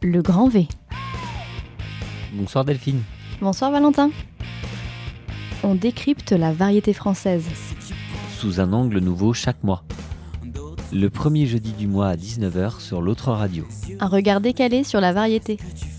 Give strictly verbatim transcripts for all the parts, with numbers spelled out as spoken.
Le Grand V. Bonsoir Delphine. Bonsoir Valentin. On décrypte la variété française. Sous un angle nouveau chaque mois. Le premier jeudi du mois à dix-neuf heures sur l'autre radio. Un regard décalé sur la variété.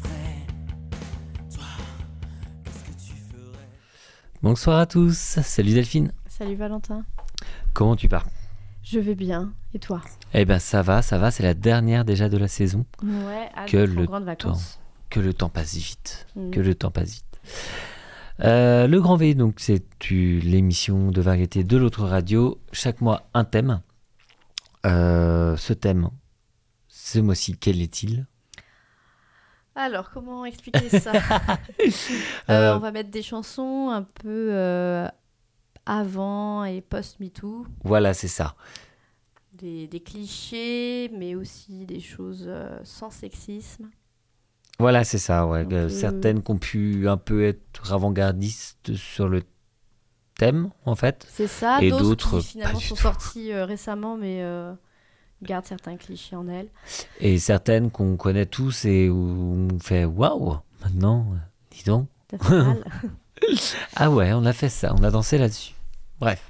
Bonsoir à tous. Salut Delphine. Salut Valentin. Comment tu pars ? Je vais bien. Et toi ? Eh ben ça va, ça va. C'est la dernière déjà de la saison. Ouais, hâte que d'être en le grandes vacances. Que le temps passe vite. Mmh. Que le temps passe vite. Euh, le Grand V, donc c'est tu, l'émission de variété de l'autre radio. Chaque mois un thème. Euh, ce thème, ce mois-ci, quel est-il ? Alors, comment expliquer ça ? euh, Euh, On va mettre des chansons un peu euh, avant et post-MeToo. Voilà, c'est ça. Des, des clichés, mais aussi des choses euh, sans sexisme. Voilà, c'est ça. Ouais. Un Euh, peu- Certaines qui ont pu un peu être avant-gardistes sur le thème, en fait. C'est ça. Et D'autres, d'autres, qui finalement pas du sont tout. sorties euh, récemment, mais euh, gardent certains clichés en elles. Et certaines qu'on connaît tous et où on fait waouh, maintenant, euh, dis donc. Ça fait mal. Ah ouais, on a fait ça, on a dansé là-dessus. Bref.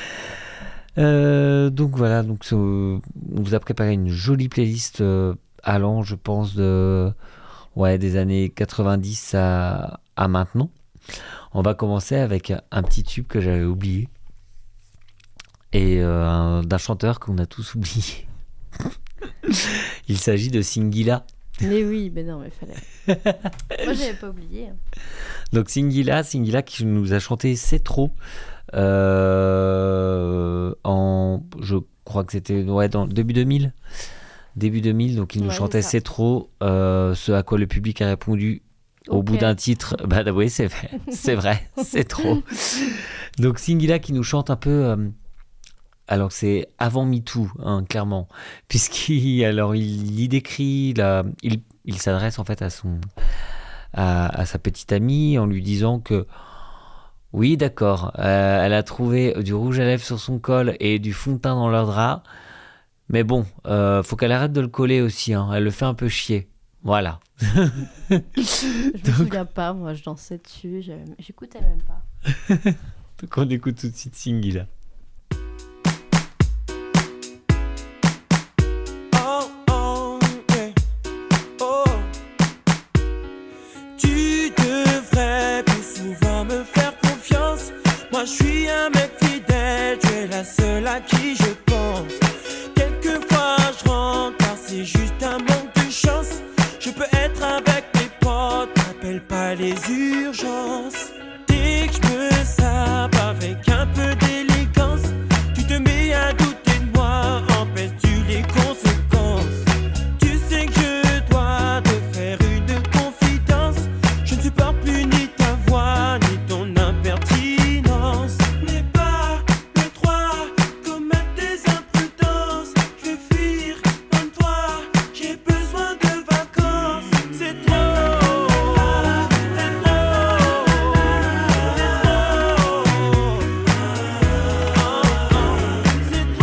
Euh, donc voilà, donc, euh, on vous a préparé une jolie playlist euh, allant, je pense, de, ouais, des années quatre-vingt-dix à, à maintenant. On va commencer avec un petit tube que j'avais oublié et euh, un- d'un chanteur qu'on a tous oublié. Il s'agit de Singila. Mais oui, mais non, mais fallait. Moi, j'avais pas oublié. hein. Donc Singila, Singila qui nous a chanté C'est trop euh, en, je crois que c'était ouais, dans le début deux mille. Début deux mille, donc il nous Ouais, chantait c'est ça. C'est trop, euh, ce à quoi le public a répondu au Ok. bout d'un titre, bah oui c'est vrai, c'est vrai, c'est trop. Donc Singila qui nous chante un peu, euh, alors que c'est avant MeToo, hein, clairement, puisqu'il alors il y décrit, la, il, il s'adresse en fait à son, à, à sa petite amie en lui disant que oui d'accord, euh, elle a trouvé du rouge à lèvres sur son col et du fond de teint dans leur drap, mais bon, euh, faut qu'elle arrête de le coller aussi, hein, elle le fait un peu chier. Voilà. Je me souviens pas, moi, je dansais dessus, j'avais- j'écoutais même pas. Donc on écoute tout de suite Singila. Oh, oh, yeah. Oh. Tu devrais plus souvent me faire confiance. Moi, je suis un mec fidèle, tu es la seule à qui je pense. Quelquefois, je rentre car c'est juste un manque de chance. Je peux être avec mes potes, n'appelle pas les urgences. Dès que je me sape avec un peu d'élégance, tu te mets à douter de moi, empêches-tu les conséquences. Tu sais que je dois te faire une confidence. Je ne supporte plus ni ta voix, ni ton impertinence. N'aie pas le droit de commettre des imprudences. Je vais fuir comme toi, j'ai besoin de vacances. C'est trop, c'est trop, c'est trop. C'est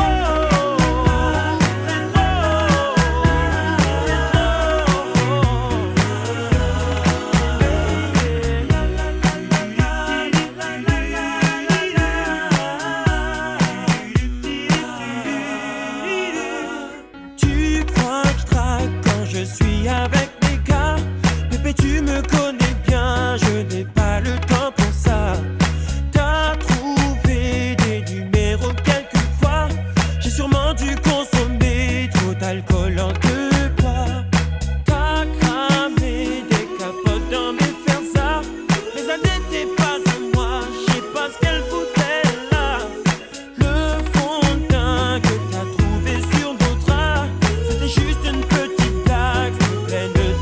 Tu crois que je traque quand je suis avec mes gars? Bébé, tu me connais bien, je n'ai pas le temps pour ça. T'as trouvé des numéros quelquefois. J'ai sûrement dû consommer trop d'alcool en deux poids. T'as cramé des capotes dans mes fersas. Mais ça n'était pas à moi, je sais pas ce qu'elle foutait là. Le fond de teint que t'as trouvé sur nos draps, c'était juste une petite blague, c'était pleine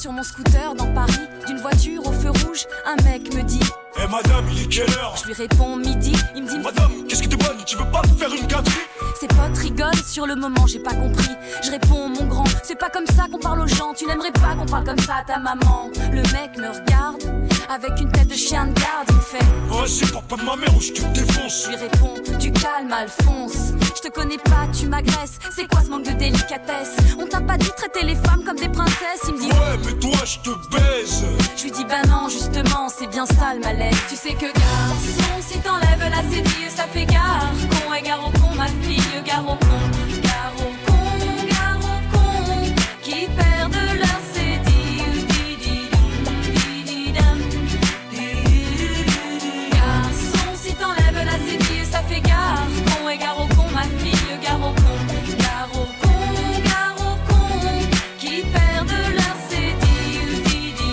sur mon scooter dans Paris, d'une voiture au feu rouge, un mec me dit Eh hey madame, il est quelle heure? Je lui réponds midi, il me dit Madame, qu'est-ce que t'es bonne, tu veux pas me faire une gâterie? Ses potes rigolent, sur le moment j'ai pas compris. Je réponds mon grand, c'est pas comme ça qu'on parle aux gens. Tu n'aimerais pas qu'on parle comme ça à ta maman. Le mec me regarde, avec une tête de chien de garde. Il me fait Vas-y, parle pas de ma mère ou je te défonce. Je lui réponds, du calme Alphonse. Je te connais pas, tu m'agresses. C'est quoi ce manque de délicatesse? On t'a pas dit traiter les femmes comme des princesses? Il me dit Ouais, mais toi je te baise. Je lui dis bah non, justement, c'est bien ça le malaise. Tu sais que garçon, si t'enlèves la cédille, ça fait gare. Con et gare au con, ma fille, gare au con. Gare au con, gare au con, qui perdent leur cédille. Di-di-dum, di-di-dum. Garçon, si t'enlèves la cédille, ça fait gare. Con et gare au con, ma fille, gare au con. Gare au con, gare au con, qui perdent leur cédille.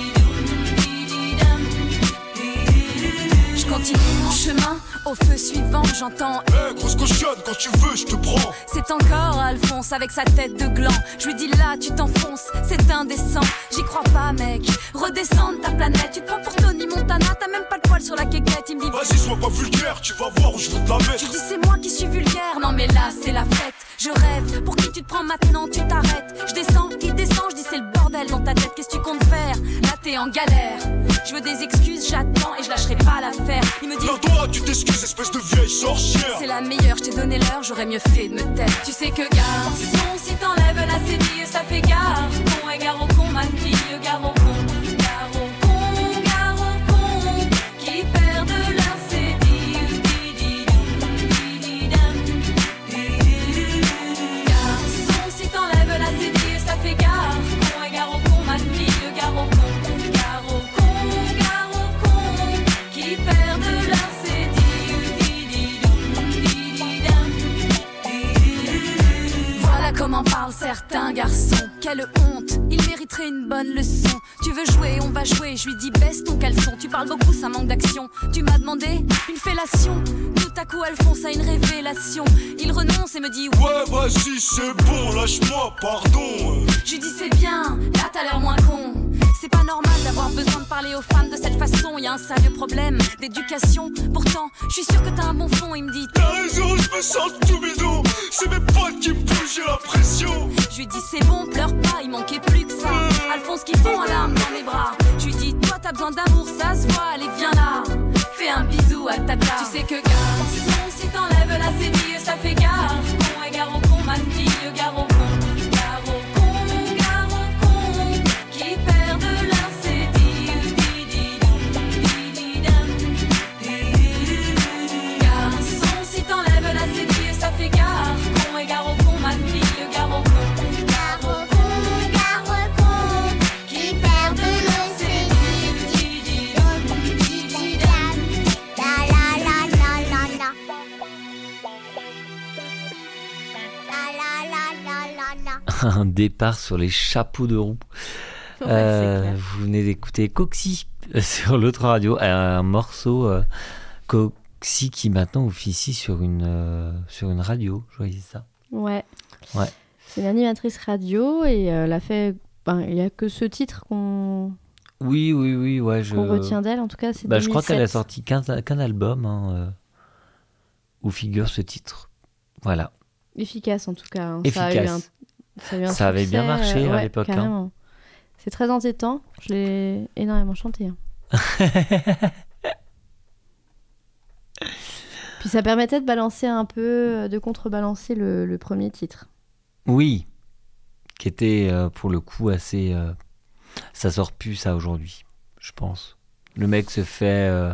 Di-di-dum, di-di-dum. Je continue mon chemin. Au feu suivant, j'entends Eh hey, grosse cochonne, quand tu veux, je te prends. C'est encore Alphonse avec sa tête de gland. Je lui dis là, tu t'enfonces, c'est indécent. J'y crois pas, mec. Redescends de ta planète. Tu te prends pour Tony Montana, t'as même pas de poil sur la quéquette. Il me dit vas-y, sois pas vulgaire, tu vas voir où je veux te la mettre. Je dis c'est moi qui suis vulgaire. Non, mais là, c'est la fête. Je rêve, pour qui tu te prends maintenant, tu t'arrêtes. Je descends, il descend, je dis c'est le bordel dans ta tête. Qu'est-ce que tu comptes faire? Là, t'es en galère. Je veux des excuses, j'attends et je lâcherai pas l'affaire. Il me dit non, toi, tu t'excuses, espèce de vieille sorcière. C'est la meilleure, je t'ai donné l'heure, j'aurais mieux fait de me taire. Tu sais que garçon, si t'enlèves la cédille, ça fait gare. Con et gare au con, ma fille, gare au con. Gare au con, gare au con, qui perdent leur cédille. Di-di-dum, di-di-dum, di-di-dum. Garçon, si t'enlèves la cédille, ça fait gare. Con et gare au con, ma fille, gare au con. Gare au con, gare au con, qui perdent leur comment parlent certains garçons. Quelle honte, ils mériteraient une bonne leçon. Tu veux jouer, on va jouer, je lui dis baisse ton caleçon. Tu parles beaucoup, ça manque d'action. Tu m'as demandé une fellation. Tout à coup Alphonse a une révélation. Il renonce et me dit ouais vas-y c'est bon, lâche-moi, pardon. Je lui dis c'est bien, là t'as l'air moins con. C'est pas normal d'avoir besoin de parler aux femmes de cette façon. Y'a un sérieux problème d'éducation. Pourtant, je suis sûr que t'as un bon fond. Il me dit t'as raison, je me sens tout bidon. C'est mes potes qui me poussent, j'ai la pression. Je lui dis c'est bon, pleure pas, il manquait plus que ça. Alphonse qui fond en larmes dans mes bras. Je lui dis toi t'as besoin d'amour, ça se voit, allez viens là. Fais un bisou à ta tata. Tu sais que garçon, si t'enlèves la cédille, ça fait gare. Con et gare au con, ma fille, gare au con. Gare au con, gare au con, qui perdent leur cédille. Di-di-dum, di-di-dum, di-di-dum. Garçon, si t'enlèves la cédille, ça fait gare. Con et gare au con, ma fille, gare au con. Gare au con, gare au con, qui perdent leur cédille. Di-di-dum, di-di-dum, la la la la la la. Un départ sur les chapeaux de roue. Ouais, euh, vous venez d'écouter Coxy sur l'autre radio, un morceau euh, Coxy qui maintenant officie sur une, euh, sur une radio, je voyais ça. Ouais. Ouais. C'est une animatrice radio et euh, elle a fait. Ben, il n'y a que ce titre qu'on, Oui, oui, oui. Ouais, je... qu'on retient d'elle. En tout cas, c'est bah, je crois qu'elle a deux mille sept. sorti qu'un, qu'un album hein, euh, où figure ce titre. Voilà. Efficace en tout cas. Hein. Efficace. Ça, a eu un, ça, a eu un Ça avait bien succès, marché euh, à ouais, l'époque. Hein. Carrément. C'est très entêtant. Je l'ai énormément chanté. Hein. Puis ça permettait de balancer un peu, de contrebalancer le, le premier titre. Oui, qui était euh, pour le coup assez... Euh... Ça sort plus ça aujourd'hui, je pense. Le mec se fait... Euh...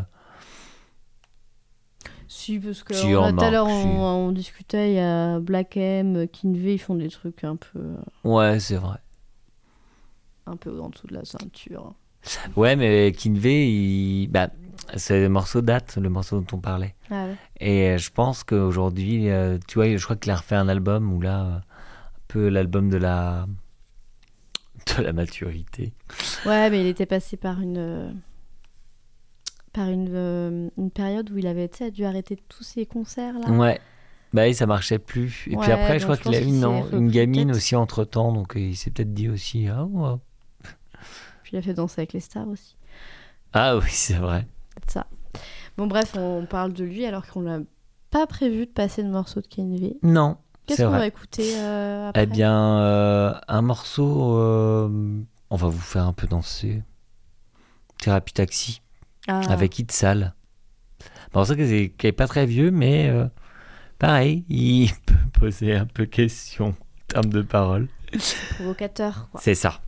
Si, parce que Si, on a- on tout à l'heure, marque, si. on, on discutait, il y a Black M, Kinvey, ils font des trucs un peu, euh, Ouais, c'est vrai. un peu en dessous de la ceinture. Ouais, mais Kinvey, il... bah, c'est le morceau date, le morceau dont on parlait. Ah ouais. Et euh, je pense qu'aujourd'hui, euh, tu vois, je crois qu'il a refait un album où là, euh, un peu l'album de la... de la maturité. Ouais, mais il était passé par une, euh, par une, euh, une période où il avait tu sais, dû arrêter tous ses concerts là. Ouais. Bah oui, ça marchait plus. Et Ouais, puis après, je donc crois je qu'il a pense eu qu'il une, s'est en- une repris gamine peut-être. aussi entre-temps, donc euh, il s'est peut-être dit aussi, ah ouais. Puis il a fait Danser avec les stars aussi. Ah oui, c'est vrai. C'est ça. Bon, bref, on parle de lui alors qu'on n'a pas prévu de passer de morceau de Kenvé. Non, Qu'est-ce c'est qu'on vrai. va écouter euh, après ? Eh bien, euh, un morceau, euh, on va vous faire un peu danser. Thérapie Taxi, Ah. avec Itzal. Bon, c'est qu'il n'est pas très vieux, mais euh, pareil, il peut poser un peu question en termes de paroles. Provocateur, quoi. C'est ça.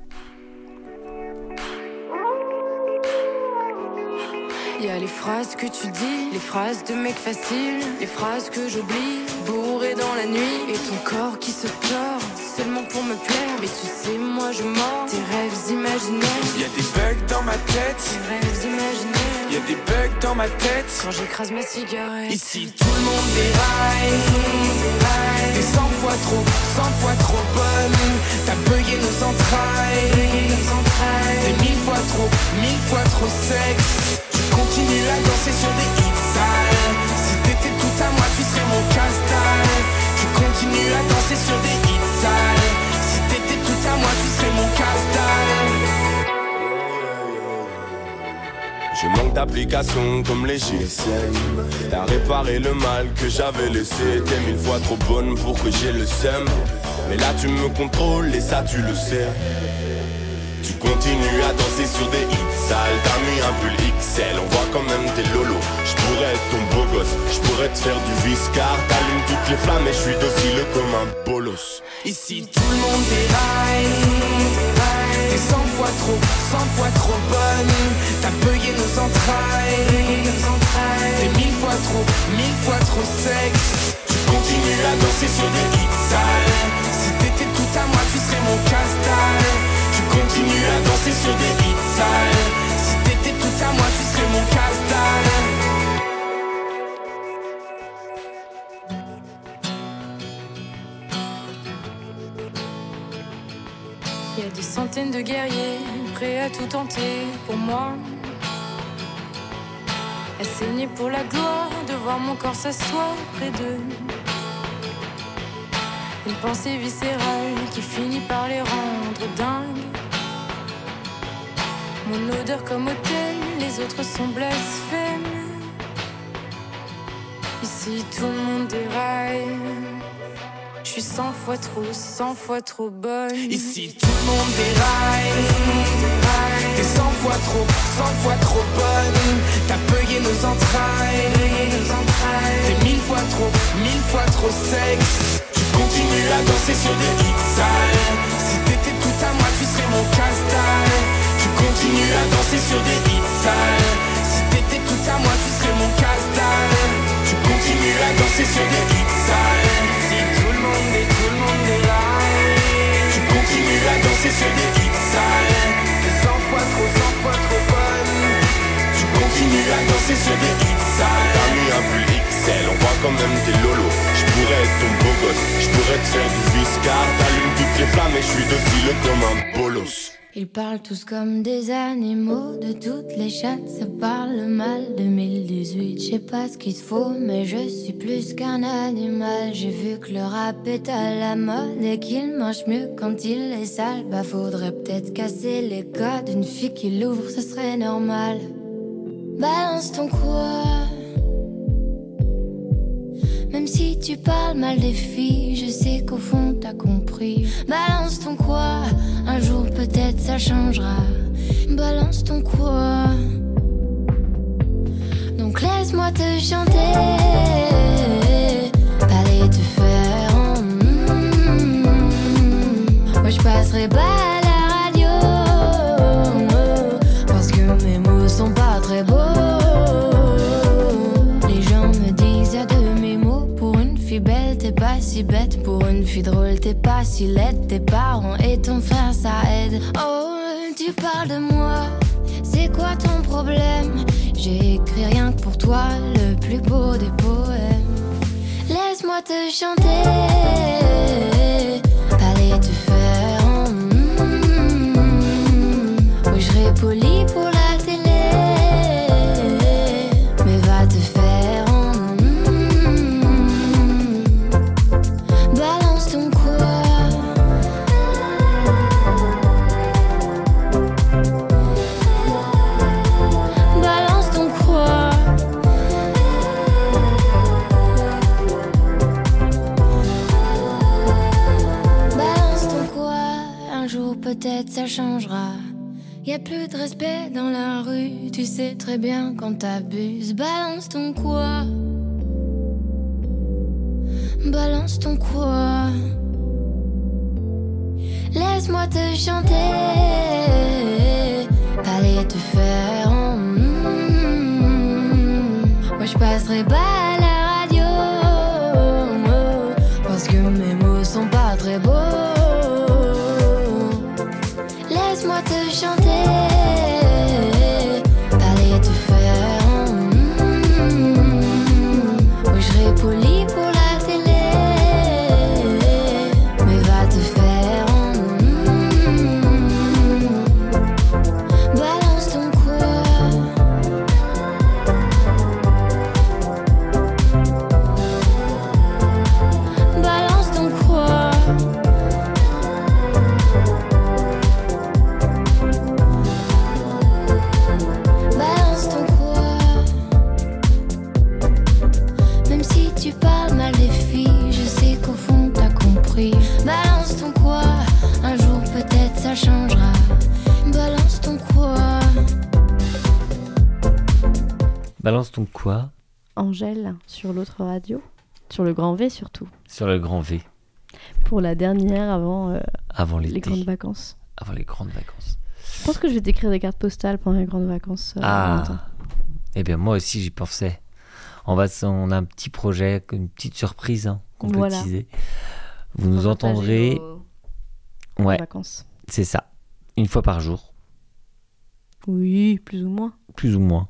Y a les phrases que tu dis, les phrases de mec facile, les phrases que j'oublie, bourré dans la nuit, et ton corps qui se tord, seulement pour me plaire. Mais tu sais, moi je mords tes rêves imaginaires. Y'a des bugs dans ma tête, Tes rêves imaginaires. y'a des bugs dans ma tête. Quand j'écrase ma cigarette. Ici tout le monde déraille, déraille. T'es cent fois trop, cent fois trop bonne. T'as bugué nos entrailles, nos entrailles. T'es mille fois trop, mille fois trop sexe. Tu continues à danser sur des hits sales. Si t'étais tout à moi, tu serais mon casse-dalle. Tu continues à danser sur des hits sales. Si t'étais tout à moi, tu serais mon casse-dalle. Je manque d'applications comme les G S M. T'as réparé le mal que j'avais laissé. T'es mille fois trop bonne pour que j'ai le seum. Mais là tu me contrôles et ça tu le sais. Tu continues à danser sur des hits sales. T'as mis un pull X L, on voit quand même tes lolos. J'pourrais être ton beau gosse, j'pourrais te faire du viscar. T'allumes toutes les flammes et j'suis docile comme un bolos. Ici tout le monde déraille, déraille. T'es cent fois trop, cent fois trop bonne. T'as bugué nos entrailles, nos entrailles. T'es mille fois trop, mille fois trop sexe. Tu continues à danser sur des hits sales. Si t'étais tout à moi, tu serais mon casse-dalle. Tu continues à danser sur des hits sales. Si t'étais tout à moi, tu serais mon casse-dalle. Y a des centaines de guerriers prêts à tout tenter pour moi. À saigner pour la gloire de voir mon corps s'asseoir près d'eux. Une pensée viscérale qui finit par les rendre dingues. Mon odeur comme autel, les autres sont blasphèmes. Ici tout le monde déraille. Je suis cent fois trop, cent fois trop bonne. Ici tout le monde déraille, déraille. T'es cent fois trop, cent fois trop bonne. T'as bugué nos entrailles, nos entrailles. T'es mille fois trop, mille fois trop sexe. Tu continues à danser sur des hits sales. Si t'étais tout à moi, tu serais mon casse-dalle. Tu continues à danser sur des hits sales. Si t'étais tout à moi, tu serais mon casse-dalle. Tu continues à danser sur des hits sales. Si tout le monde et tout le monde est là. Tu continues à danser sur des hits sales. T'es cent fois trop, cent fois trop bonne. Tu continues à danser sur des hits sales. T'as mis un pull X L, on voit quand même tes lolos. J'pourrais être ton beau gosse, j'pourrais te faire du viscar. T'allumes toutes les flammes et j'suis docile comme un bolos. Ils parlent tous comme des animaux, de toutes les chattes, ça parle mal. deux mille dix-huit, je sais pas ce qu'il te faut, mais je suis plus qu'un animal. J'ai vu que le rap est à la mode et qu'il mange mieux quand il est sale. Bah faudrait peut-être casser les codes, une fille qui l'ouvre, ce serait normal. Balance ton quoi. Même si tu parles mal des filles, je sais qu'au fond t'as compris. Balance ton quoi, un jour peut-être ça changera. Balance ton quoi. Donc laisse-moi te chanter, aller te faire en mm, moi je passerai pas à la radio, parce que mes mots sont pas très beaux. Les gens me disent à de mes mots, pour une fille belle t'es pas si bête, pour une fille drôle t'es pas si laide. Tes parents et ton frère ça aide. Oh tu parles de moi, c'est quoi ton problème? J'ai écrit rien que pour toi, le plus beau des poèmes. Laisse-moi te chanter, aller te faire en mm, oui je serai poli pour la télé, mais va te faire en mm, balance ton quoi. ça changera. Y a plus de respect dans la rue, tu sais très bien quand t'abuses. Balance ton quoi, balance ton quoi. Laisse-moi te chanter, aller te faire en mm-hmm. Moi je passerai pas à la radio, parce que mes mots sont pas très beaux. Laisse-moi te chanter, aller te faire en mm-hmm. Moi je serai poli pour la télé, mais va te faire en ça changera. Balance ton quoi. Balance ton quoi? Angèle, sur l'autre radio. Sur le grand V surtout. Sur le grand V. Pour la dernière avant, euh, avant l'été. les grandes vacances. Avant les grandes vacances. Je pense que je vais t'écrire des cartes postales pendant les grandes vacances. Euh, ah Eh bien moi aussi j'y pensais. On, va, on a un petit projet, une petite surprise hein, qu'on peut voilà. teaser. Vous nous entendrez... Nos... Ouais. vacances. C'est ça, une fois par jour. Oui, plus ou moins. Plus ou moins.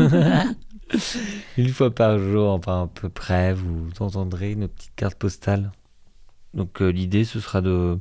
Une fois par jour, enfin à peu près, vous entendrez nos petites cartes postales. Donc euh, l'idée, ce sera de...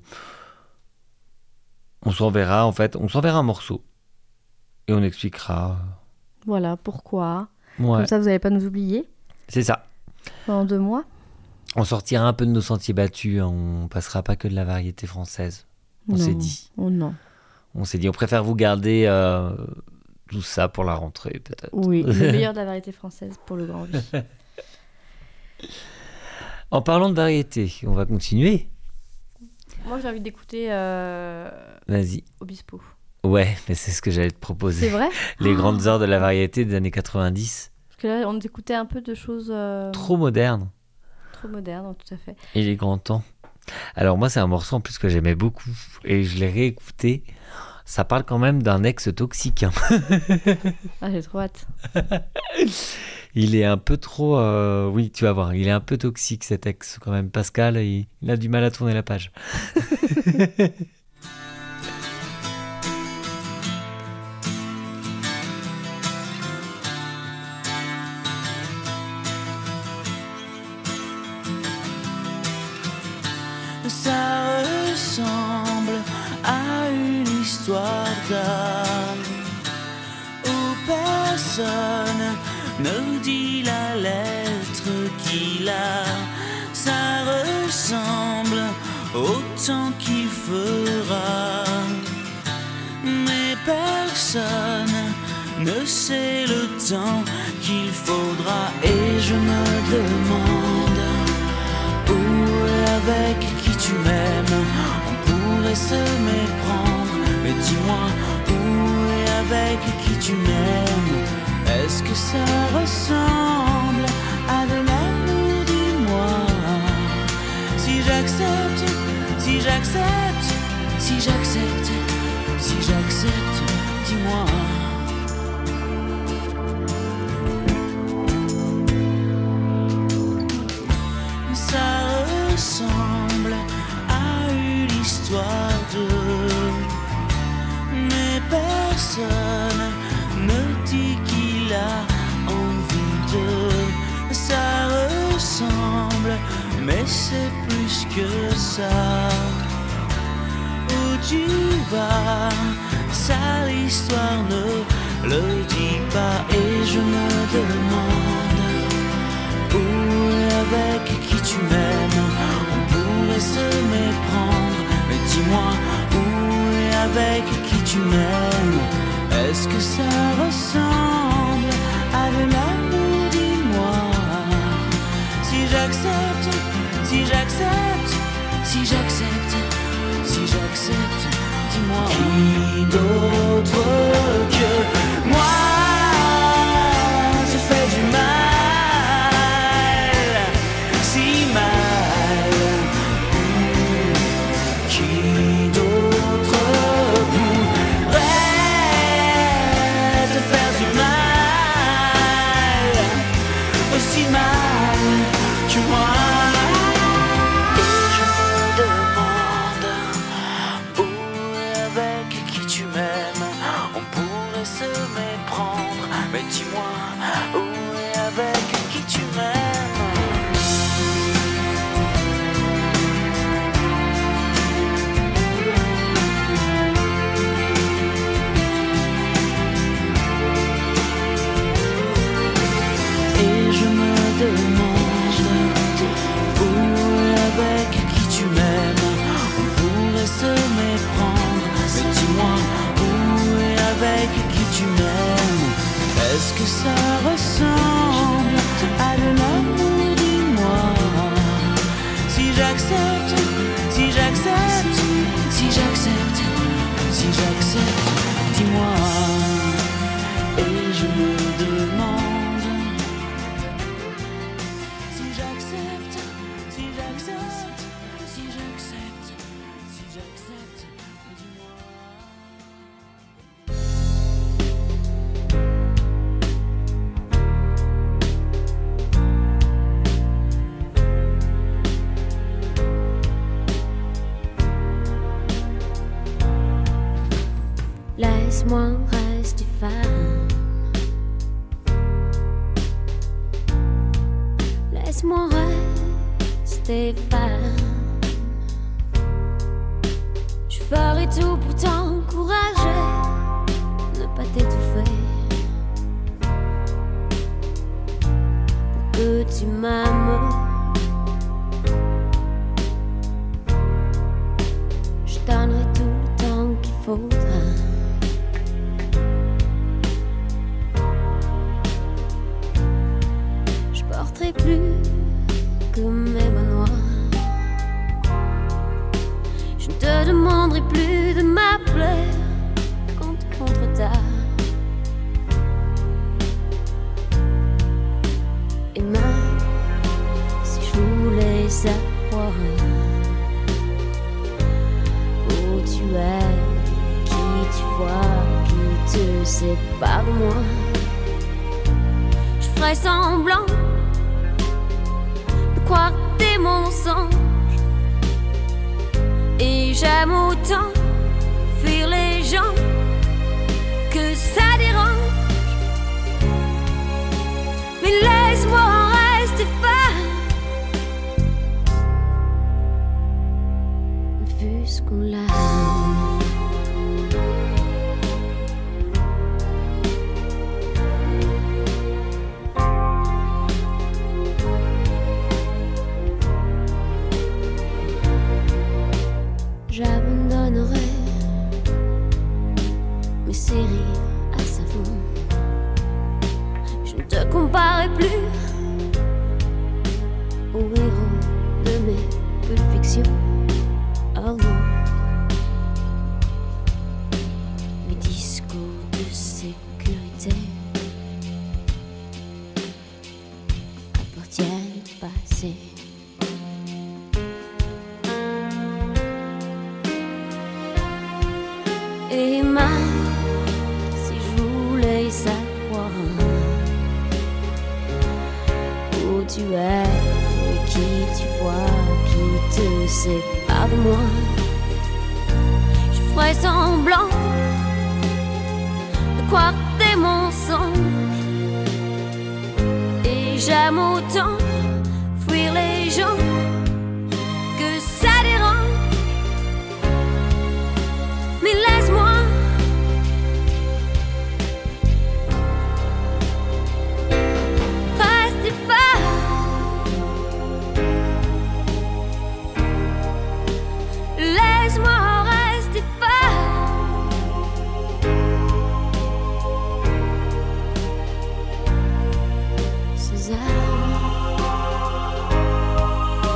On s'enverra, en fait, on s'enverra un morceau. Et on expliquera. Voilà, pourquoi. Ouais. Comme ça, vous n'allez pas nous oublier. C'est ça. Pendant deux mois. On sortira un peu de nos sentiers battus, hein. On passera pas que de la variété française. On non. s'est dit. Oh non. On s'est dit, on préfère vous garder euh, tout ça pour la rentrée, peut-être. Oui, le meilleur de la variété française pour le grand vie. En parlant de variété, on va continuer. Moi, j'ai envie d'écouter euh... Vas-y. Obispo. Ouais, mais c'est ce que j'allais te proposer. C'est vrai? Les oh. grandes heures de la variété des années quatre-vingt-dix. Parce que là, on écoutait un peu de choses... Euh... Trop modernes. Trop modernes, tout à fait. Il est grand temps. Alors moi, c'est un morceau en plus que j'aimais beaucoup et je l'ai réécouté. Ça parle quand même d'un ex toxique. Hein. Ah, j'ai trop hâte. Il est un peu trop... Euh, oui, tu vas voir, il est un peu toxique cet ex quand même. Pascal, il, il a du mal à tourner la page. Ça ressemble à une histoire d'âme où personne ne dit la lettre qu'il a. Ça ressemble au temps qu'il fera, mais personne ne sait le temps qu'il faudra. Et je me demande où et avec qui tu m'aimes, on pourrait se méprendre. Mais dis-moi où et avec qui tu m'aimes. Est-ce que ça ressemble à de l'amour? Dis-moi. Si j'accepte, si j'accepte, si j'accepte, si j'accepte, dis-moi. Ressemble à une histoire de... Mais personne ne dit qu'il a envie de... Ça ressemble, mais c'est plus que ça. Où tu vas, ça l'histoire ne le dit pas. Et je me demande où et avec qui tu m'aimes, on pourrait se méprendre. Mais dis-moi où et avec qui tu m'aimes. Est-ce que ça ressemble à de l'amour? Dis-moi. Si j'accepte, si j'accepte, si j'accepte, si j'accepte, dis-moi. dis-moi où et avec qui tu m'aimes. Et je me demande où et avec qui tu m'aimes. On pourrait se méprendre, mais dis-moi où et avec qui tu m'aimes. Est-ce que ça ressemble à de l'amour, dis-moi. Si j'accepte, si j'accepte, si j'accepte, si j'accepte, dis-moi. Et je me demande si j'accepte, si j'accepte, si j'accepte, si j'accepte, dis-moi. Laisse-moi rester femme. Laisse-moi rester femme. Je ferai tout pour t'encourager, ne pas t'étouffer, pour que tu m'aimes. Je donnerai tout le temps qu'il faudra. Je porterai plus que mes bas noirs. Je ne te demanderai plus de m'appeler quand tu rentres tard. Et même si je voulais savoir où tu es, qui tu vois, qui te sépare de moi, je ferais semblant de croire tes mensonges. Et j'aime autant fuir les gens que ça dérange. Mais laisse-moi rester femme, vu ce qu'on l'a. J'abandonnerai mes séries à savon. Je ne te comparerai plus au héros de mes pulsions. Oh non, mes discours de sécurité appartiennent au passé. Et même si je voulais savoir où tu es et qui tu vois, qui te sépare de moi, je ferais semblant de croire tes mensonges. Et j'aime autant fuir les gens que ça dérange. Mais laisse-moi rester femme. Laisse-moi rester femme. Suzanne,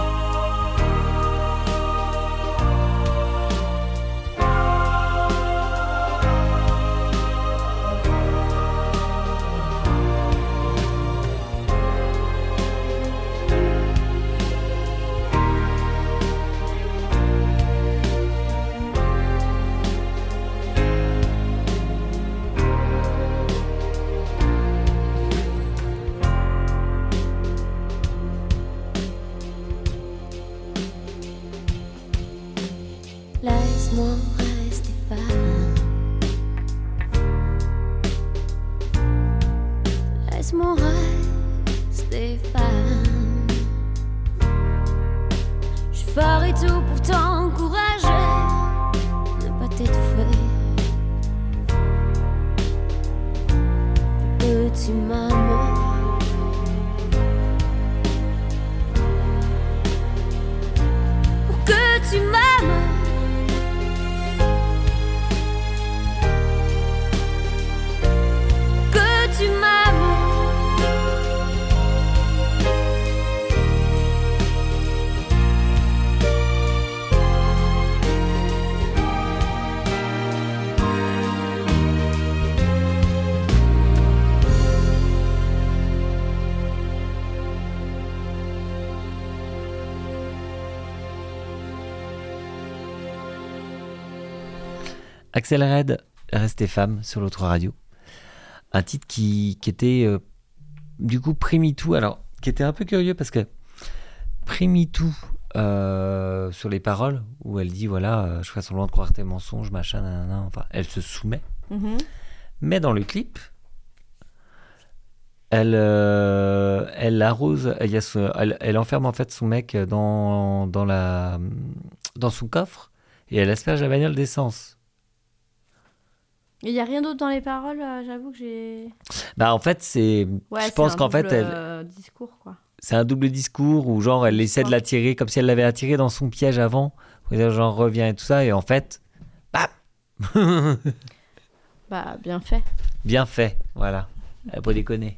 Laisse-moi rester femme. Je ferai tout pour t'encourager, ne pas t'étouffer. Petit maman, pour que tu m'aimes. Que tu m'aimes. Axel Red, Restez femme sur l'autre radio. Un titre qui, qui était euh, du coup pré-MeToo, alors qui était un peu curieux parce que pré-MeToo euh, sur les paroles où elle dit voilà, euh, je ferai semblant de croire tes mensonges, machin, nanana, enfin elle se soumet. Mm-hmm. Mais dans le clip, elle, euh, elle arrose, il y a ce, elle, elle enferme en fait son mec dans, dans, la, dans son coffre et elle asperge la bagnole d'essence. Il n'y a rien d'autre dans les paroles, euh, j'avoue que j'ai... Bah en fait, c'est... Ouais, je c'est pense un qu'en double, fait, elle... euh, discours, quoi. C'est un double discours où genre elle essaie de l'attirer comme si elle l'avait attiré dans son piège avant. Où genre reviens et tout ça. Et en fait, bam. Bah bien fait. Bien fait, voilà. Elle pas déconner.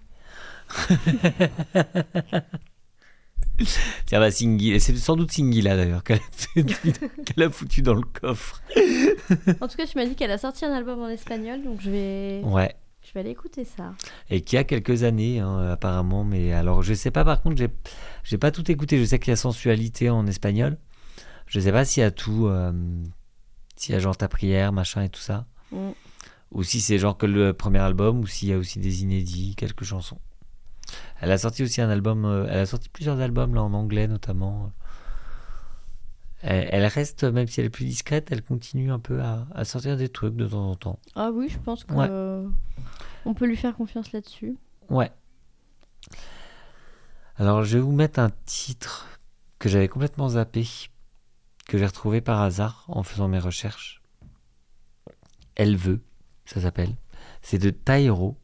Tiens, bah, Singhi, c'est sans doute Singila d'ailleurs qu'elle a, qu'elle a foutu dans le coffre. En tout cas, tu m'as dit qu'elle a sorti un album en espagnol, donc je vais, ouais. je vais aller écouter ça. Et qui a quelques années, hein, apparemment. Mais alors, je sais pas, par contre, j'ai, j'ai pas tout écouté. Je sais qu'il y a Sensualité en espagnol. Je sais pas s'il y a tout, euh, s'il y a genre Ta prière, machin et tout ça. Mm. Ou si c'est genre que le premier album, ou s'il y a aussi des inédits, quelques chansons. Elle a sorti aussi un album, euh, elle a sorti plusieurs albums là en anglais notamment. Elle, elle reste, même si elle est plus discrète, elle continue un peu à, à sortir des trucs de temps en temps. Ah oui, je pense qu'on ouais. on peut lui faire confiance là-dessus. Ouais. Alors je vais vous mettre un titre que j'avais complètement zappé, que j'ai retrouvé par hasard en faisant mes recherches. Elle veut, ça s'appelle. C'est de Taïro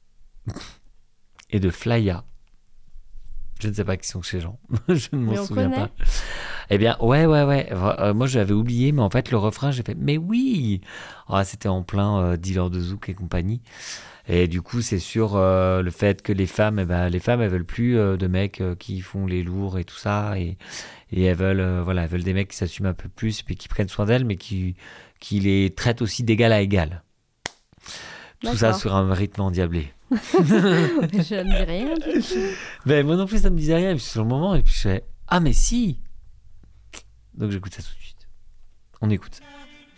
et de Flya. Je ne sais pas qui sont ces gens. Je ne m'en souviens connaît. pas. Eh bien, ouais, ouais, ouais. Euh, moi, j'avais oublié, mais en fait, le refrain, j'ai fait, mais oui ah, c'était en plein euh, dealer de zouk et compagnie. Et du coup, c'est sur euh, le fait que les femmes, eh ben, les femmes, elles veulent plus euh, de mecs euh, qui font les lourds et tout ça. Et, et elles veulent, euh, voilà, elles veulent des mecs qui s'assument un peu plus, puis qui prennent soin d'elles, mais qui, qui les traitent aussi d'égal à égal. Tout D'accord. ça sur un rythme endiablé. Je ne dis rien. Ben, moi non plus, ça ne me disait rien. Et puis sur le moment, et puis je fais ah, mais si. Donc j'écoute ça tout de suite. On écoute ça.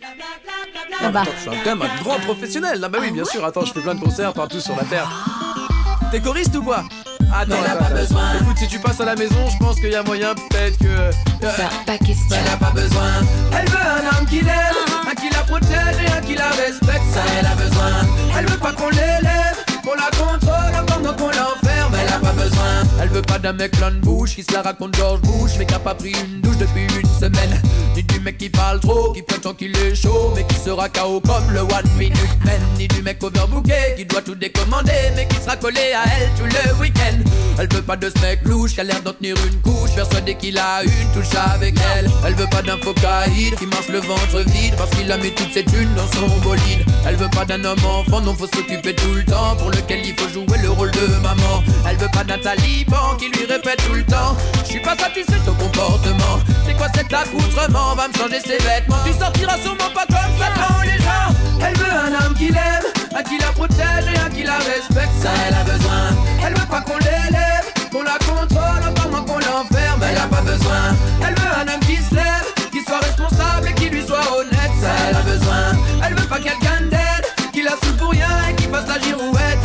Ah bah. Attends, je suis quand même un grand professionnel. Là, bah oui, bien sûr. Attends, je fais plein de concerts partout sur la terre. T'es choriste ou quoi? Attends, elle a pas besoin. Écoute, si tu passes à la maison, je pense qu'il y a moyen peut-être que. Euh, ça, pas question. Elle a pas besoin. Elle veut un homme qui l'aime, un qui la protège et un qui la respecte. Ça, elle a besoin. Elle veut pas qu'on l'élève, qu'on la contrôle pendant qu'on l'enferme. Elle a pas besoin. Elle veut pas d'un mec plein de bouche qui se la raconte George Bush, mais qui a pas pris une douche depuis une semaine. Ni du mec qui parle trop, qui prétend qu'il est chaud, mais qui sera K O comme le One Minute Man. Ni du mec overbooké qui doit tout décommander, mais qui sera collé à elle tout le week-end. Elle veut pas de ce mec louche qui a l'air d'en tenir une couche, persuadé qu'il a une touche avec elle. Elle veut pas d'un focaïde qui marche le ventre vide parce qu'il a mis toutes ses thunes dans son bolide. Elle veut pas d'un homme enfant dont faut s'occuper tout le temps, pour lequel il faut jouer le rôle de maman. Elle veut pas d'un taliban qui lui répète tout le temps je suis pas satisfait de ton comportement. C'est quoi cet accoutrement? Va me changer ses vêtements. Tu sortiras sûrement pas comme ça dans les gens. Elle veut un homme qui l'aime, un qui la protège et un qui la respecte. Ça elle a besoin. Elle veut pas qu'on l'élève, qu'on la contrôle, encore moins qu'on l'enferme. Elle a pas besoin. Elle veut un homme qui se lève, qui soit responsable et qui lui soit honnête. Ça elle a besoin. Elle veut pas quelqu'un d'aide, qui la saoule pour rien et qui fasse la girouette. Elle a pas besoin.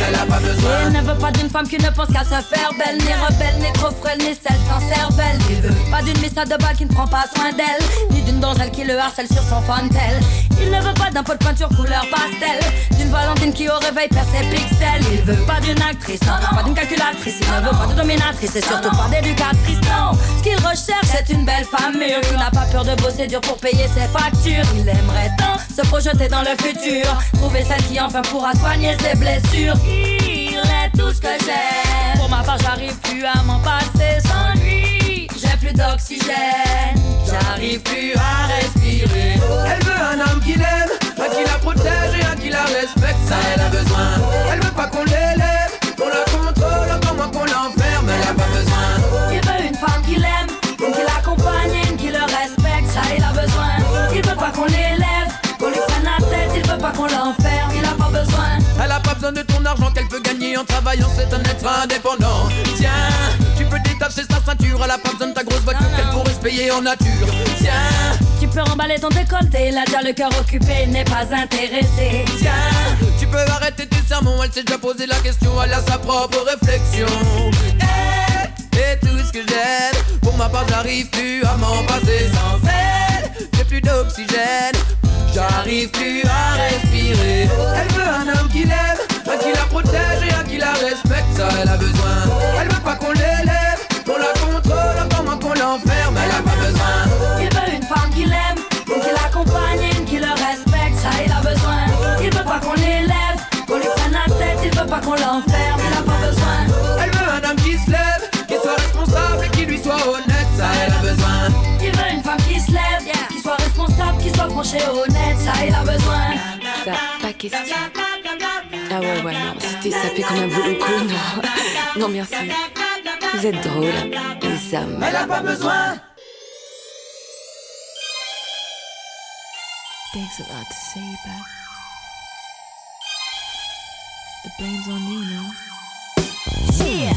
besoin. Il ne veut pas d'une femme qui ne pense qu'à se faire belle, ni rebelle, ni trop frêle, ni celle sans cervelle. Il veut pas d'une missa de balle qui ne prend pas soin d'elle, ni d'une donzelle qui le harcèle sur son fantel. Il ne veut pas d'un pot de peinture couleur pastel, d'une Valentine qui au réveil perd ses pixels. Il veut pas d'une actrice, non, pas d'une calculatrice. Il ne veut pas de dominatrice et surtout pas d'éducatrice, non. Ce qu'il recherche c'est une belle femme mûre qui n'a pas peur de bosser dur pour payer ses factures. Il aimerait tant se projeter dans le futur, trouver celle qui enfin pourra soigner ses blessures. Il est tout ce que j'aime. Pour ma part j'arrive plus à m'en passer sans lui. J'ai plus d'oxygène, j'arrive plus à respirer. Elle veut un homme qui l'aime, un qui la protège et un qui la respecte, ça elle a besoin. Elle veut pas qu'on l'élève, qu'on la contrôle, encore moins qu'on l'enferme, elle a pas besoin. Il veut une femme qui l'aime, une qui l'accompagne, une qui le respecte, ça il a besoin. Il veut pas qu'on l'élève, qu'on lui prenne la tête, il veut pas qu'on l'enferme, il a pas besoin. Elle a pas besoin de ton argent qu'elle peut gagner en travaillant, c'est un être indépendant. Tiens, tu peux détacher sa ceinture, elle a pas besoin de ta grosse voiture qu'elle pourrait se payer en nature. Tiens, tu peux remballer ton décolleté, elle a déjà le cœur occupé, n'est pas intéressée. Tiens, tu peux arrêter tes sermons, elle s'est déjà posé la question, elle a sa propre réflexion. Elle est tout ce que j'aime, pour ma part j'arrive plus à m'en passer sans elle. J'ai plus d'oxygène, j'arrive plus à respirer. Elle veut un homme qui l'aime, un qui la protège et un qui la respecte, ça elle a besoin. Elle veut pas qu'on l'élève, qu'on la contrôle, encore moins qu'on l'enferme, elle a pas besoin. Il veut une femme qui l'aime, une qui l'accompagne, une qui le respecte, ça il a besoin. Il veut pas qu'on l'élève, qu'on lui prenne la tête, il veut pas qu'on l'enferme, il a pas besoin. Elle veut un homme qui se lève, qui soit responsable et qui lui soit honnête, ça elle a besoin. Il veut une femme qui se lève, yeah, qui soit responsable, qui soit franche et honnête, ça il a besoin. Ça, pas question. Ah ouais, ouais, non, c'était sapé comme un boulot coup, non. Non, merci. Vous êtes drôle, et ça me... Elle a pas besoin. Thanks a lot to say back. The blame's on you now. Yeah.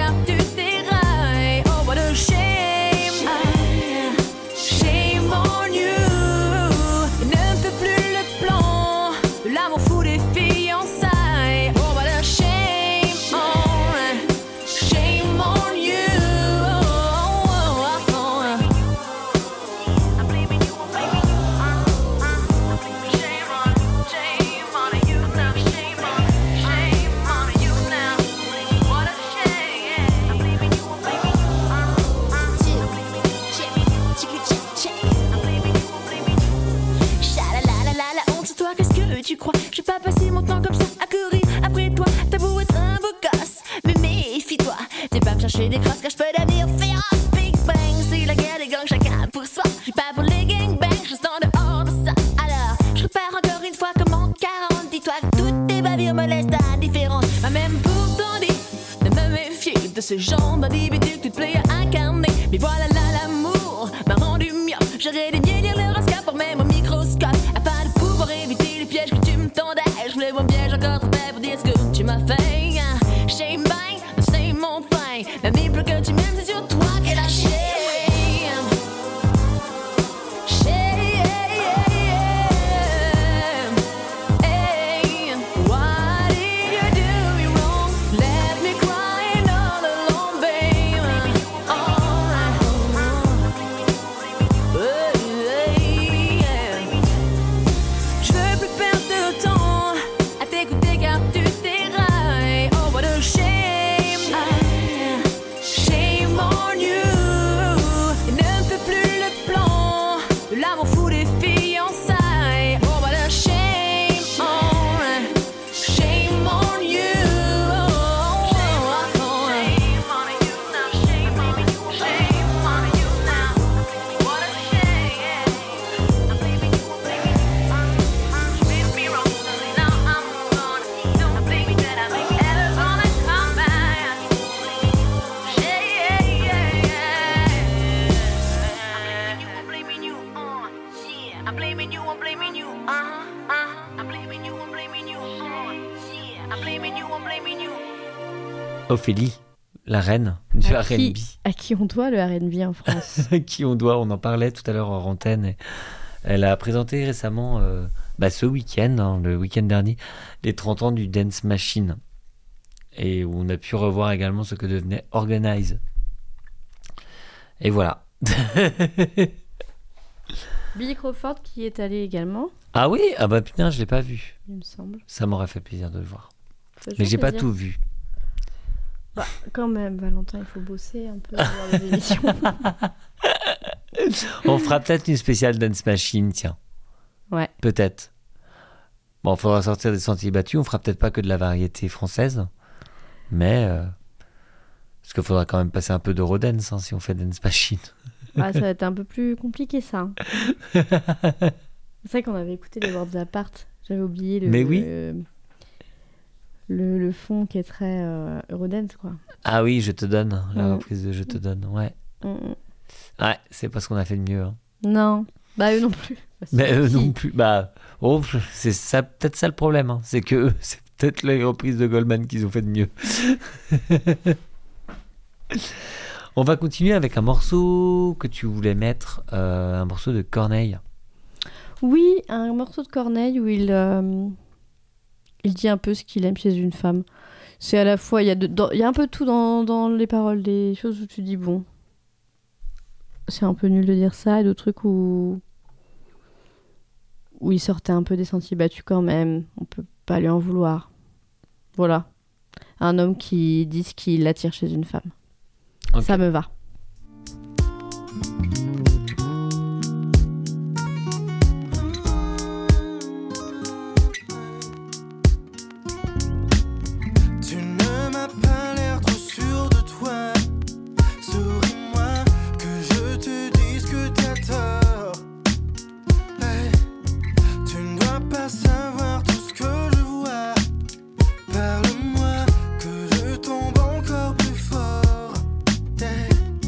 Shame on ce genre d'individu que tu te plais à incarner. Mais voilà là, l'amour m'a rendu mieux. J'aurais daigné lire l'horoscope par même au microscope, afin de pouvoir éviter les pièges que tu me tendais. Je voulais voir piège encore trop fait pour dire ce que tu m'as fait. Shame bang, c'est mon fin. Même plus que tu m'aimes, c'est sur toi qu'est la shame. Ophélie, la reine du à R and B. Qui, à qui on doit le R and B en France? À qui on doit, on en parlait tout à l'heure en antenne. Et elle a présenté récemment, euh, bah, ce week-end, hein, le week-end dernier, les trente ans du Dance Machine. Et où on a pu revoir également ce que devenait Organize. Et voilà. Billy Crawford qui est allé également. Ah oui? Ah bah putain, je l'ai pas vu. Il me semble. Ça m'aurait fait plaisir de le voir. Fait Mais j'ai pas plaisir. tout vu. Bah, quand même, Valentin, il faut bosser un peu pour les émissions. On fera peut-être une spéciale Dance Machine, tiens. Ouais. Peut-être. Bon, il faudra sortir des sentiers battus. On fera peut-être pas que de la variété française. Mais... Euh, parce qu'il faudra quand même passer un peu d'Eurodance hein, si on fait Dance Machine. Ah, ça va être un peu plus compliqué, ça. Hein. C'est vrai qu'on avait écouté les Worlds Apart. J'avais oublié le... Mais oui. Le, le, le fond qui est très euh, Eurodance, quoi. Ah oui, Je te donne. La mmh. reprise de Je te donne, ouais. Mmh. Ouais, c'est pas ce qu'on a fait de mieux. Hein. Non. Bah, eux non plus. Bah, Mais eux si. non plus. Bah, oh, c'est ça, peut-être ça le problème. Hein. C'est que eux, c'est peut-être les reprises de Goldman qu'ils ont fait de mieux. On va continuer avec un morceau que tu voulais mettre, euh, un morceau de Corneille. Oui, un morceau de Corneille où il, euh, il dit un peu ce qu'il aime chez une femme. C'est à la fois, il y a, de, dans, il y a un peu tout dans, dans les paroles, des choses où tu dis bon, c'est un peu nul de dire ça, et d'autres trucs où, où il sortait un peu des sentiers battus quand même. On peut pas lui en vouloir. Voilà. Un homme qui dit ce qui l'attire chez une femme. Okay. Ça me va. Tu ne m'as pas l'air trop sûr de toi. Souris-moi que je te dise que t'as tort. Hey. Tu ne dois pas savoir tout ce que je vois. Parle-moi que je tombe encore plus fort. Hey.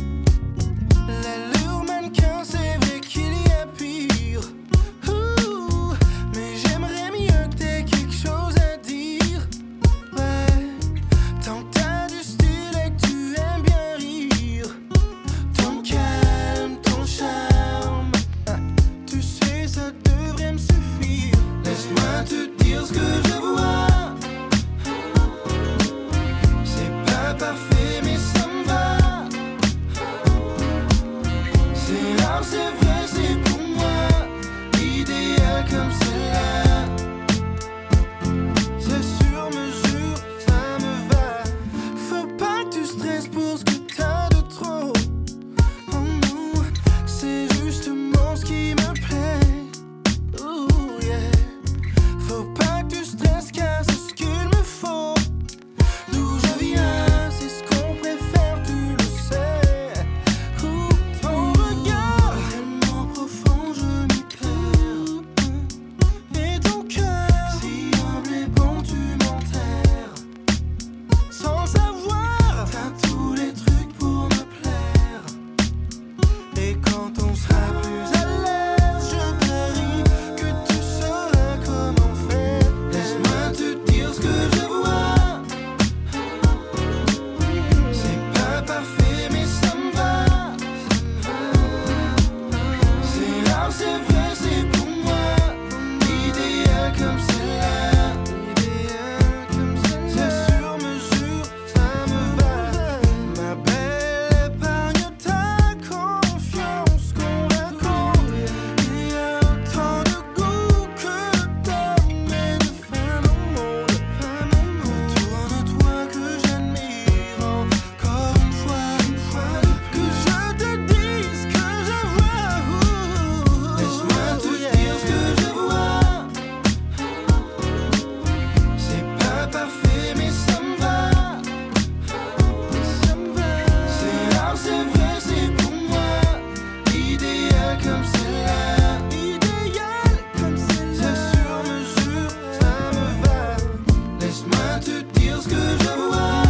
comme celle-là, idéal comme celle-là. C'est sur mesure, ça me va. Laisse-moi te dire ce que je vois.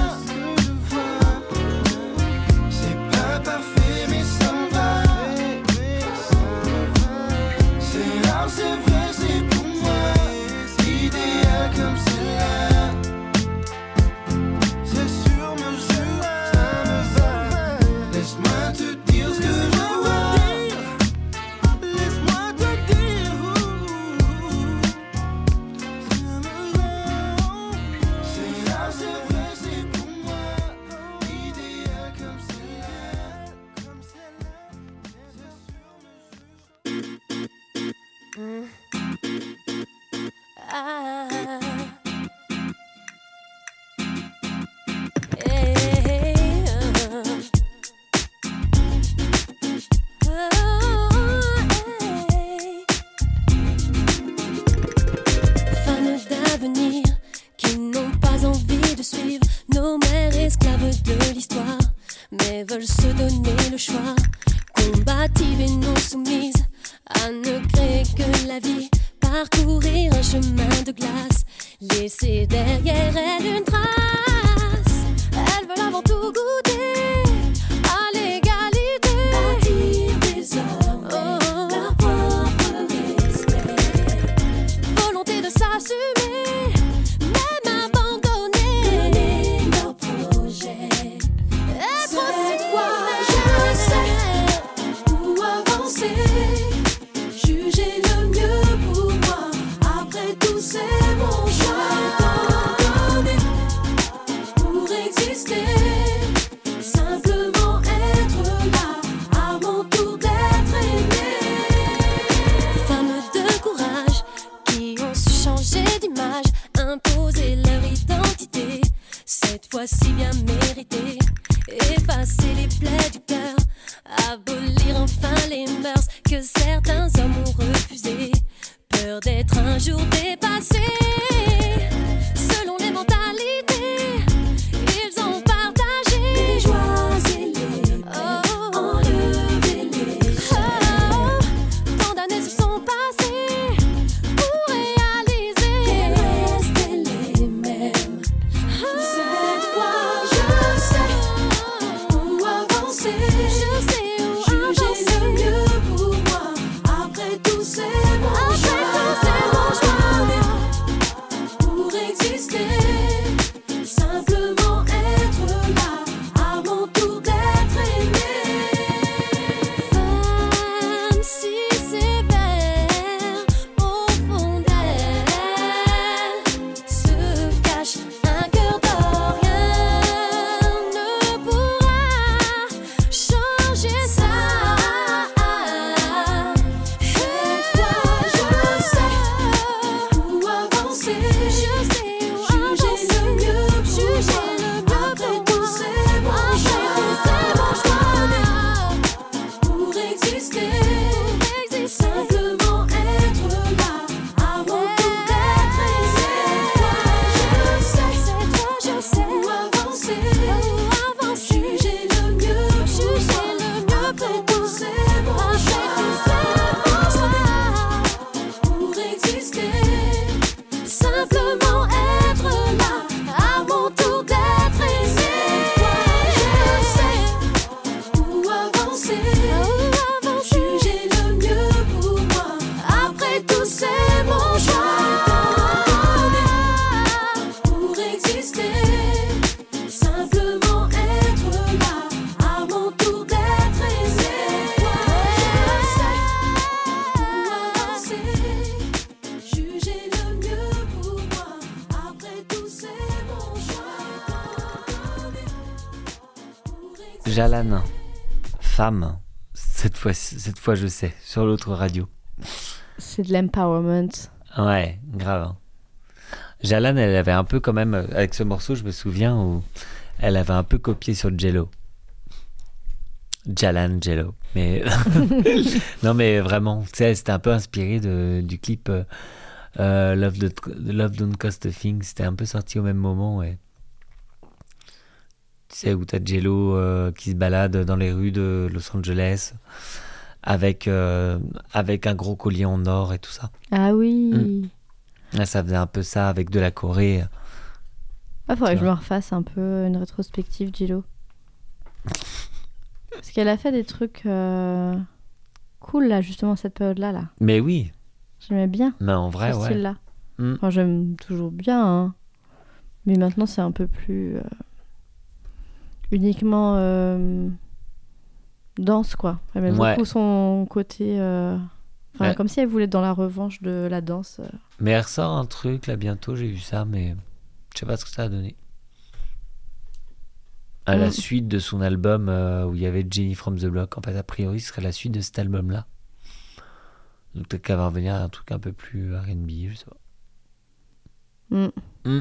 C'est pas parfait mais ça me va. C'est rare, c'est vrai, c'est pour moi. Idéal comme celle-là. C'est sur mesure, ça me va. Laisse-moi te dire ce que je vois. Laisse-moi te dire. Ça me va. C'est rare, c'est vrai, c'est pour moi. Idéal comme celle-là. Comme celle-là. C'est sur mesure. Ah. Hey, uh. Oh, hey. Fans d'avenir qui n'ont pas envie de suivre nos mères esclaves de l'histoire, mais veulent se donner le choix, combatives et non soumises, à ne créer que la vie, parcourir un chemin de glace, laisser derrière elle une trace. Elles veulent avant tout goûter à l'égalité, bâtir des hommes, oh, leur propre respect, volonté de s'assumer, même abandonner, donner leur projet. Et cette fois je sais où avancer, juger le mieux pour moi. Après tout c'est mon choix, donner pour exister, simplement être là, à mon tour d'être aimé. Femmes de courage qui ont su changer d'image, imposer leur identité, cette fois-ci bien méritée, effacer les plaies du cœur, abolir enfin les mœurs que certains hommes ont refusées, peur d'être un jour dépassés. Selon les mentalités, ils ont partagé les joies et les peines, enlevé les chaînes. Tant d'années se sont passées pour réaliser et rester les mêmes. Cette fois je sais où avancer, je sais où juger le mieux pour moi. Après tout c'est mon choix. Pour exister, simplement être là, à mon tour d'être aimé. Femme si sévère, au fond d'elle se cache un cœur d'or, rien ne pourra changer ça. Cette fois je sais où avancer, je sais où juger le mieux, juger le mieux. Après tout c'est mon choix, pour exister, simplement être là, à mon tour d'être aimé. Cette fois je sais où avancer, juger le mieux, juger le mieux. Après tout c'est mon choix, pour exister, simplement être là, à mon tour d'être aimé. Je sais où avancer, juger le mieux pour moi. Après tout c'est mon choix, pour exister, simplement être là, à mon tour d'être aimé. Je sais où avancer, juger le mieux pour moi. Après tout c'est mon choix, pour exister. Jalan, femme, cette fois, cette fois je sais, sur l'autre radio. C'est de l'empowerment. Ouais, grave. hein. Jalan, elle avait un peu quand même, avec ce morceau, je me souviens, où elle avait un peu copié sur Jello. Jalan, Jello. Mais non, mais vraiment, tu sais, c'était un peu inspiré de, du clip euh, euh, Love, the, Love Don't Cost a Thing. C'était un peu sorti au même moment, ouais. Tu sais, où t'as Jello euh, qui se balade dans les rues de Los Angeles avec, euh, avec un gros collier en or et tout ça. Ah oui. Mm. Là, ça faisait un peu ça avec de la Corée. Ah, faudrait que je me refasse un peu une rétrospective, Gillo. Parce qu'elle a fait des trucs euh, cool, là, justement, cette période-là. Là. Mais oui. J'aimais bien. Mais en vrai, ce ouais. style-là. Mm. Enfin, j'aime toujours bien, hein. Mais maintenant, c'est un peu plus... Euh, uniquement euh, danse, quoi. J'aime Ouais. beaucoup son côté... euh, Enfin, Ouais. comme si elle voulait être dans la revanche de la danse. euh. Mais elle ressort un truc, là, bientôt, j'ai vu ça, mais je sais pas ce que ça a donné. À la Mm. suite de son album euh, où il y avait Jenny from the Block. En fait, a priori, ce serait la suite de cet album-là. Donc peut-être qu'elle va revenir à un truc un peu plus R and B, je sais pas. Mm. Mm.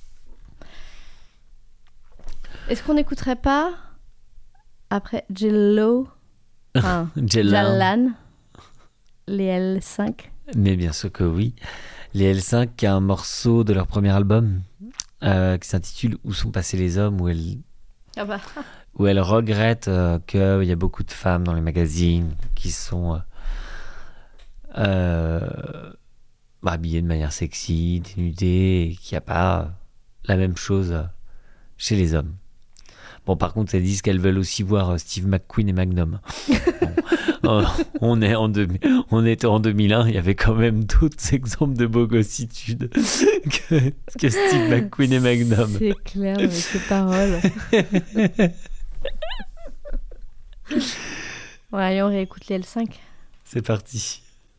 Est-ce qu'on n'écouterait pas après Jello, enfin, Jello. Jalan, les L cinq? Mais bien sûr que oui. Les L cinq, qui a un morceau de leur premier album euh, qui s'intitule Où sont passés les hommes, où elle, Ah bah. où elle regrette euh, qu'il y a beaucoup de femmes dans les magazines qui sont euh, euh, bah, habillées de manière sexy, dénudées, et qu'il n'y a pas la même chose euh, chez les hommes. Bon, par contre, elles disent qu'elles veulent aussi voir euh, Steve McQueen et Magnum. Bon, euh, on, est en deux, on était en deux mille un, il y avait quand même d'autres exemples de bogossitude que, que Steve McQueen et Magnum. C'est clair avec ces paroles. Ouais, allez, on réécoute les L cinq. C'est parti.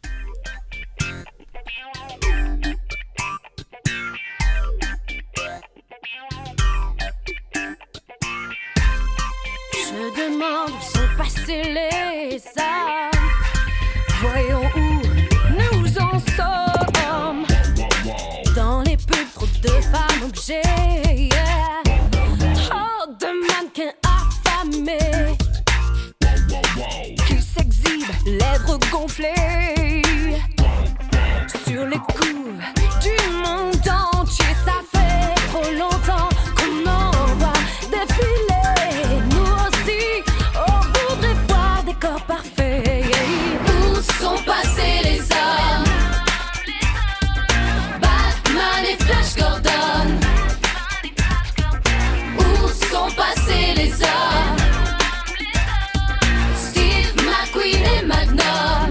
Je demande où sont passés les âmes. Voyons où nous en sommes. Dans les pubs, trop de femmes objets. Yeah. Trop de mannequins affamés qui s'exhibent, lèvres gonflées. Sur les coups du monde entier, ça fait trop longtemps qu'on en voit défiler. Nous aussi, on voudrait voir des corps parfaits. Où sont passés les hommes? Batman et Flash Gordon. Où sont passés les hommes? Steve McQueen et Magnum.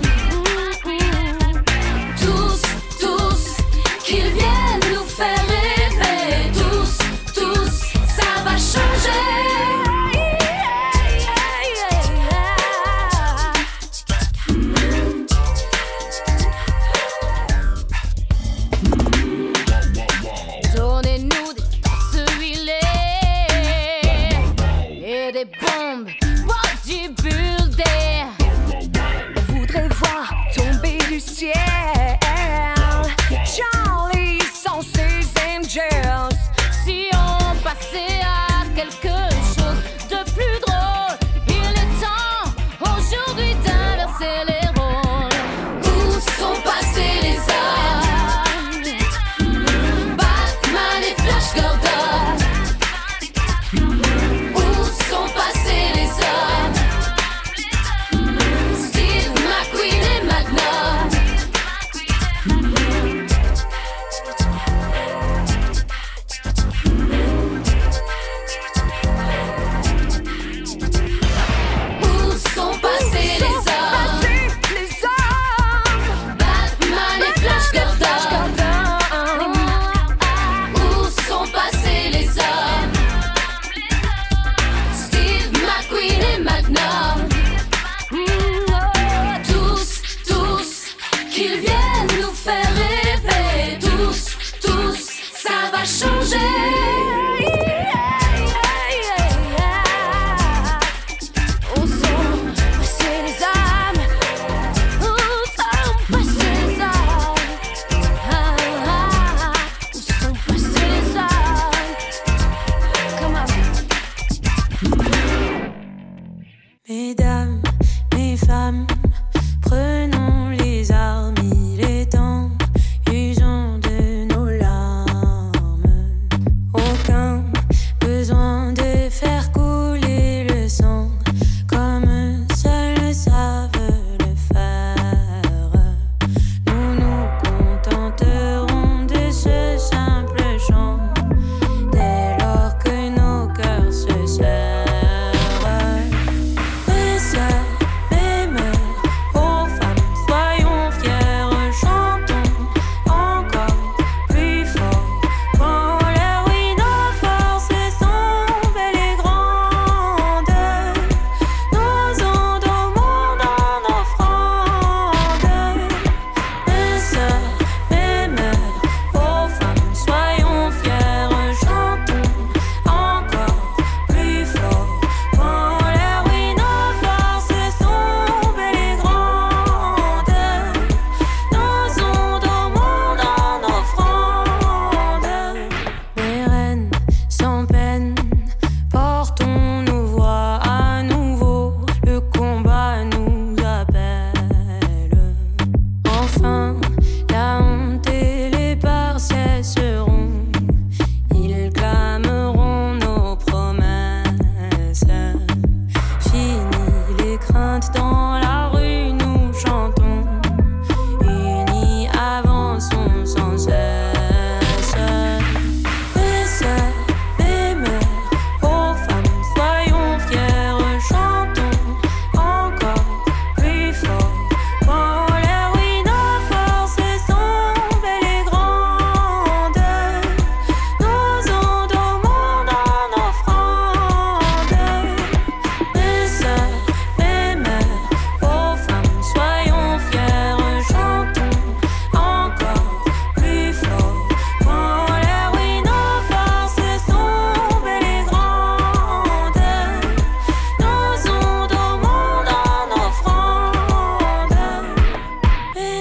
Tous, tous, qu'ils viennent nous faire rêver. Tous, tous, ça va changer. Donnez-nous des torses huilées et des bombes bodybuildées. On voudrait voir tomber du ciel Charlie sans ses angels. Si on passait à quelque chose de plus drôle, il est temps aujourd'hui d'inverser les rôles. Où sont passés les hommes? Batman et Flash Gordon. Où sont passés les hommes? Steve McQueen et Magnum. Où sont passés les hommes? Batman et Flash Gordon. Où sont passés les hommes? Steve McQueen et Magnum. Tous, tous, qu'ils viennent nous faire rêver. Tous, tous, ça va changer. Où sont passés les âmes? Où sont passés les âmes? Ah, ah, où sont passés les âmes? Come on. Mesdames, mes femmes, prenons les armes, il est temps, usons de nos larmes.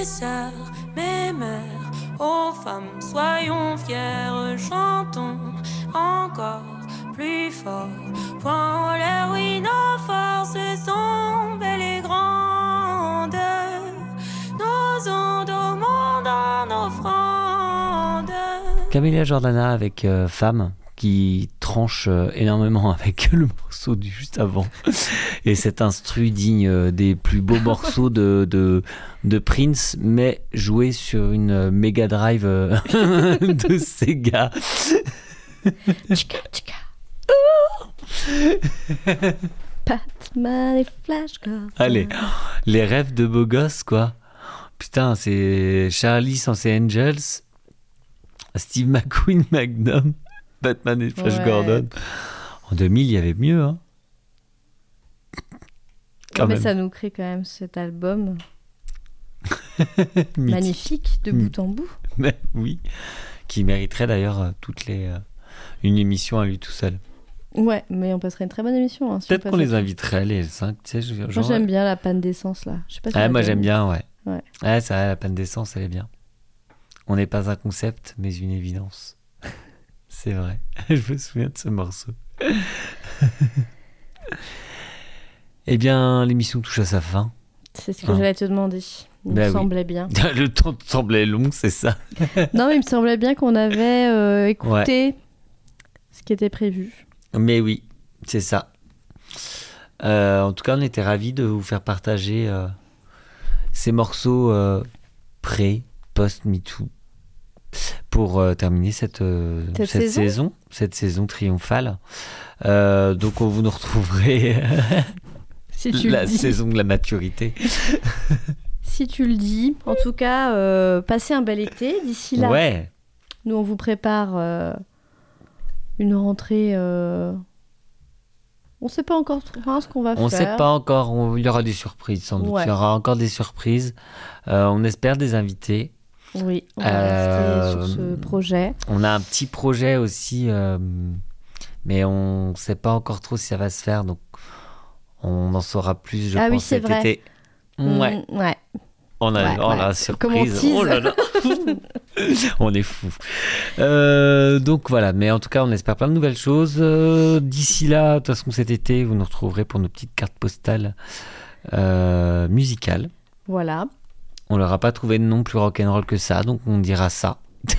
mes sœurs, mes mères, ô femmes, soyons fiers, chantons encore plus fort. Point en l'air, oui, nos forces sont belles et grandes. Nos ondes au monde en offrande. Camélia Jordana avec euh, Femme, qui tranche euh, énormément avec le morceau du juste avant. Et cet instru digne euh, des plus beaux morceaux de, de, de Prince, mais joué sur une euh, Mega Drive euh, de Sega. Tchika, tchika. Batman et Flash Gordon. Allez, les rêves de beau gosse, quoi. Putain, c'est Charlie censé Angels, Steve McQueen Magnum, Batman et Flash Ouais. Gordon. En deux mille, il y avait mieux, hein. Quand Ouais, mais même. ça nous crée quand même cet album Mythique. magnifique de Mm. bout en bout. Mais oui, qui mériterait d'ailleurs euh, toutes les euh, une émission à lui tout seul. Ouais, mais on passerait une très bonne émission. Hein, si Peut-être on qu'on passe les à- inviterait les cinq, tu sais. je- Moi genre- j'aime bien la panne d'essence là. Je sais pas si Ouais, la moi donne. j'aime bien, ouais. Ouais. Ouais, c'est vrai, la panne d'essence, elle est bien. On n'est pas un concept, mais une évidence. C'est vrai. Je me souviens de ce morceau. Eh bien, l'émission touche à sa fin. C'est ce que Hein. j'allais te demander. Il Bah me oui. semblait bien. Le temps te semblait long, c'est ça. Non, mais il me semblait bien qu'on avait euh, écouté ce qui était prévu. Mais oui, c'est ça. Euh, en tout cas, on était ravis de vous faire partager euh, ces morceaux euh, pré, post-MeToo pour euh, terminer cette, euh, Cette cette saison. saison, cette saison triomphale. Euh, donc, on vous nous retrouverez Si tu la le dis. saison de la maturité. Si tu le dis. En tout cas, euh, passez un bel été. D'ici là, Ouais, nous, on vous prépare euh, une rentrée. euh, On ne sait pas encore trop hein, ce qu'on va on ne faire. sait pas encore. on- Il y aura des surprises, sans doute. Ouais. Il y aura encore des surprises. Euh, on espère des invités. Oui, on va Euh, rester sur ce projet. On a un petit projet aussi, euh, mais on ne sait pas encore trop si ça va se faire, donc on en saura plus, je Ah oui, pense, c'est cet vrai. été. Ouais, Mm, ouais. on a, Ouais, on a ouais. la Comme on surprise. tease. Oh là là. On est fous. Euh, donc voilà, mais en tout cas, on espère plein de nouvelles choses. Euh, D'ici là, de toute façon, cet été, vous nous retrouverez pour nos petites cartes postales euh, musicales. Voilà. On leur a pas trouvé de nom plus rock'n'roll que ça, donc on dira ça.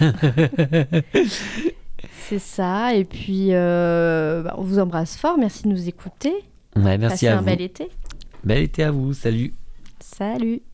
C'est ça. Et puis, euh, bah, on vous embrasse fort. Merci de nous écouter. Ouais, merci Passez à un vous. bel été. Bel été à vous. Salut. Salut.